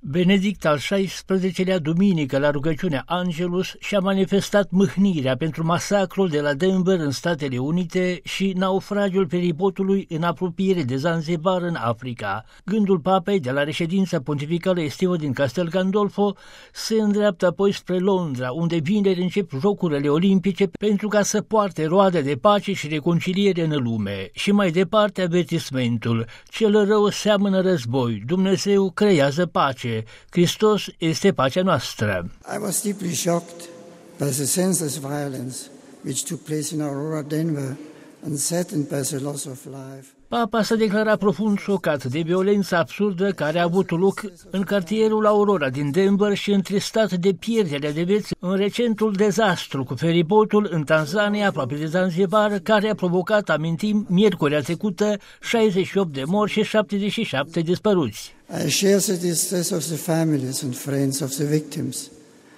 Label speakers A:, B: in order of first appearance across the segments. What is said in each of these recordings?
A: Benedict al XVI-lea duminică la rugăciunea Angelus și-a manifestat mâhnirea pentru masacrul de la Denver în Statele Unite și naufragiul feribotului în apropiere de Zanzibar în Africa. Gândul papei de la reședința pontificală Estevă din Castel Gandolfo se îndreaptă apoi spre Londra, unde vineri încep Jocurile Olimpice pentru ca să poarte roade de pace și reconciliere în lume. Și mai departe avertismentul: cel rău seamănă război, Dumnezeu creează pace. Hristos este pacea noastră.
B: I was deeply shocked by the senseless violence which took place in Aurora, Denver, and saddened by the loss of life.
A: Papa s-a declarat profund șocat de violența absurdă care a avut loc în cartierul Aurora din Denver și întristat de pierderea de vieți în recentul dezastru cu feribotul în Tanzania, aproape de Zanzibar, care a provocat, amintim, miercurea trecută, 68 de morți și 77 dispăruți.
B: I share the distress of the families and friends of the victims.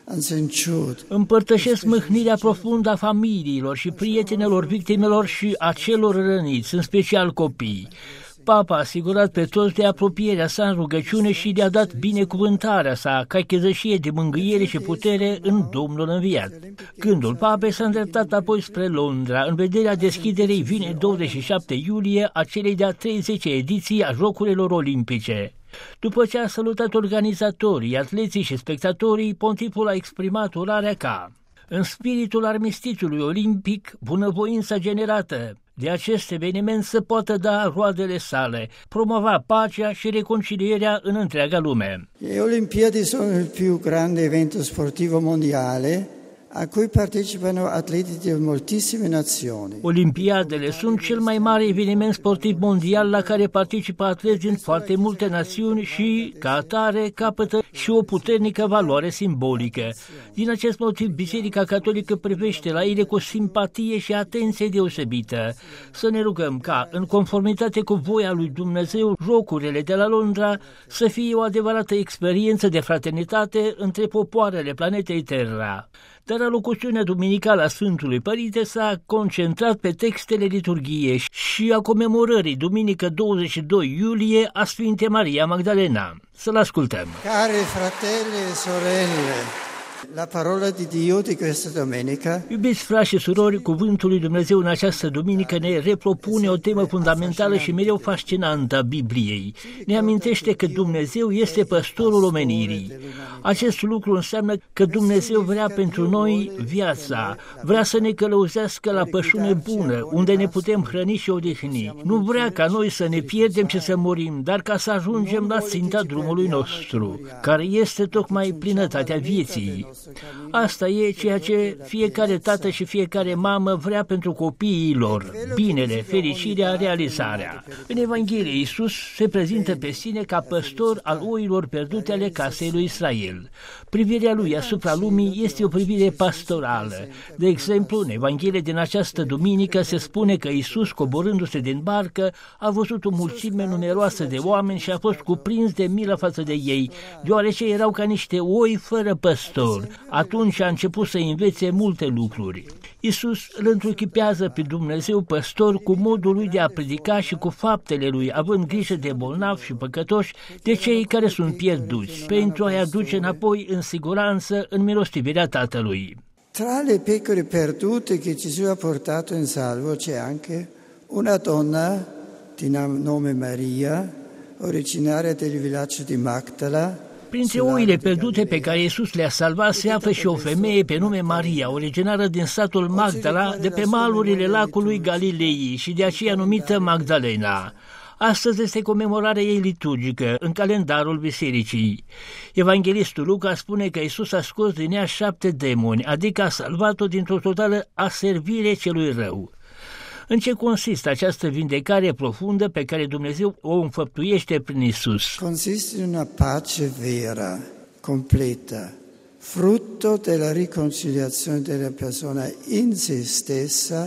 A: Împărtășesc mâhnirea profundă a familiilor și prietenilor victimelor și a celor răniți, în special copii. Papa a asigurat pe toți de apropierea sa în rugăciune și le-a dat binecuvântarea sa ca chezășie de mângâiere și putere în Domnul înviat. Gândul papei s-a îndreptat apoi spre Londra, în vederea deschiderii vineri 27 iulie a celei de-a 30-a ediții a Jocurilor Olimpice. După ce a salutat organizatorii, atleții și spectatorii, pontiful a exprimat orarea ca: în spiritul armistițiului olimpic, bunăvoința generată de acest eveniment să poată da roadele sale, promova pacea și reconcilierea în întreaga lume.
B: Le Olimpiadi sono il più grande evento sportivo mondiale a cui partecipano atleti di moltissime nazioni.
A: Olimpiadele sunt cel mai mare eveniment sportiv mondial la care participă atleți din foarte multe națiuni și, ca atare, capătă și o puternică valoare simbolică. Din acest motiv, Biserica Catolică privește la ele cu simpatie și atenție deosebită. Să ne rugăm ca, în conformitate cu voia lui Dumnezeu, Jocurile de la Londra să fie o adevărată experiență de fraternitate între popoarele planetei Terra. Dar alocuțiunea duminicală a Sfântului Părinte s-a concentrat pe textele liturghiei și a comemorării duminică 22 iulie a Sfintei Maria Magdalena. Să-l ascultăm.
B: Care fratelli e sorelle, la parola di Dio di questa domenica.
A: Iubiți frați și surori, cuvântul lui Dumnezeu în această duminică ne repropune o temă fundamentală și mereu fascinantă a Bibliei. Ne amintește că Dumnezeu este păstorul omenirii. Acest lucru înseamnă că Dumnezeu vrea pentru noi viața, vrea să ne călăuzească la pășune bună, unde ne putem hrăni și odihni. Nu vrea ca noi să ne pierdem și să murim, dar ca să ajungem la ținta drumului nostru, care este tocmai plinătatea vieții. Asta e ceea ce fiecare tată și fiecare mamă vrea pentru copiii lor: binele, fericirea, realizarea. În Evanghelie, Iisus se prezintă pe sine ca păstor al oilor pierdute ale casei lui Israel. Privirea lui asupra lumii este o privire pastorală. De exemplu, în Evanghelie din această duminică se spune că Iisus, coborându-se din barcă, a văzut o mulțime numeroasă de oameni și a fost cuprins de milă față de ei, deoarece erau ca niște oi fără păstor. Atunci a început să învețe multe lucruri. Iisus îl întruchipează pe Dumnezeu păstor cu modul lui de a predica și cu faptele lui, având grijă de bolnavi și păcătoși, de cei care sunt pierduți, pentru a-i aduce înapoi în siguranță în milostivirea Tatălui.
B: Tra le pecore perdute che Gesù ha portato in salvo c'è anche una donna di nome Maria, originaria del villaggio di Magdala.
A: Printre oile pierdute pe care Iisus le-a salvat se află și o femeie pe nume Maria, originară din satul Magdala, de pe malurile lacului Galilei și de aceea numită Magdalena. Astăzi este comemorarea ei liturgică în calendarul bisericii. Evanghelistul Luca spune că Iisus a scos din ea 7 demoni, adică a salvat-o dintr-o totală aservire celui rău. În ce consistă această vindecare profundă pe care Dumnezeu o înfăptuiește prin Iisus?
B: Consiste in una pace vera, completa, frutto della riconciliazione della persona in se stessa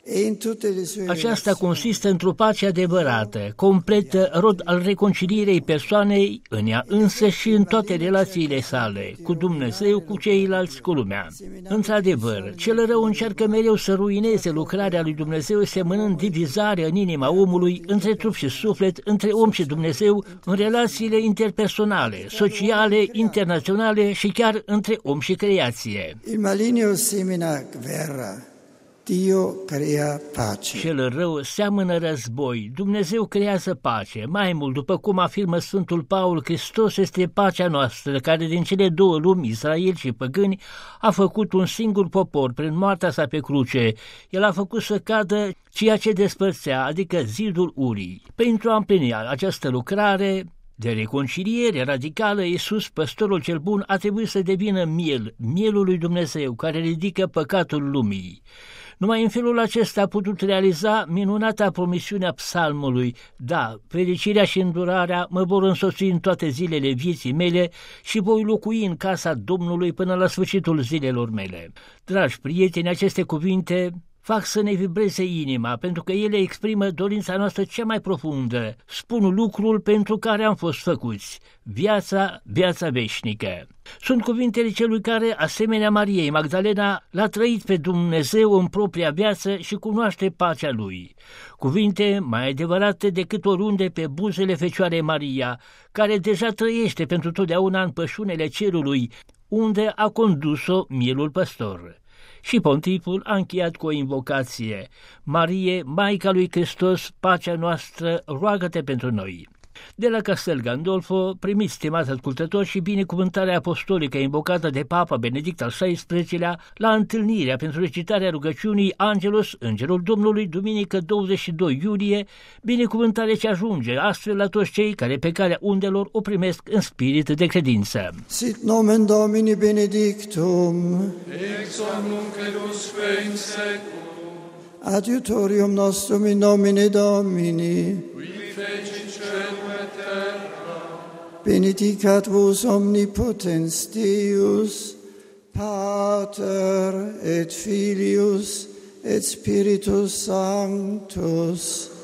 A: Aceasta consistă într-o pace adevărată, completă, rod al reconcilierei persoanei în ea însă și în toate relațiile sale, cu Dumnezeu, cu ceilalți, cu lumea. Într-adevăr, cel rău încearcă mereu să ruineze lucrarea lui Dumnezeu, semănând divizare în inima omului, între trup și suflet, între om și Dumnezeu, în relațiile interpersonale, sociale, internaționale și chiar între om și creație.
B: Il maligno semina guerra. Dio crea pace.
A: Cel rău seamănă război, Dumnezeu creează pace. Mai mult, după cum afirmă Sfântul Paul, Hristos este pacea noastră, care din cele două lumi, Israel și păgâni, a făcut un singur popor prin moartea sa pe cruce. El a făcut să cadă ceea ce despărțea, adică zidul urii. Pentru a împlini această lucrare de reconciliere radicală, Iisus, păstorul cel bun, a trebuit să devină mielul lui Dumnezeu, care ridică păcatul lumii. Numai în felul acesta a putut realiza minunata promisiunea psalmului: da, fericirea și îndurarea mă vor însoți în toate zilele vieții mele și voi locui în casa Domnului până la sfârșitul zilelor mele. Dragi prieteni, aceste cuvinte fac să ne vibreze inima, pentru că ele exprimă dorința noastră cea mai profundă, spun lucrul pentru care am fost făcuți, viața veșnică. Sunt cuvintele celui care, asemenea Mariei Magdalena, l-a trăit pe Dumnezeu în propria viață și cunoaște pacea Lui. Cuvinte mai adevărate decât oriunde pe buzele Fecioarei Maria, care deja trăiește pentru totdeauna în pășunele cerului, unde a condus-o mielul păstor. Și pontiful a încheiat cu o invocație: Marie, Maica lui Hristos, pacea noastră, roagă-te pentru noi. De la Castel Gandolfo, primiți, stimați ascultători, și binecuvântarea apostolică invocată de Papa Benedict al XVI-lea la întâlnirea pentru recitarea rugăciunii Angelus, Îngerul Domnului, duminică 22 iulie, binecuvântare ce ajunge astfel la toți cei care pe calea undelor o primesc în spirit de credință.
B: Sit nomen Domini benedictum,
C: ex hoc nunc et usque in seculum,
B: adiutorium nostrum in nomine Domini,
C: qui fecit caelum et terra,
B: benedicat vos omnipotens Deus, Pater et Filius et Spiritus Sanctus,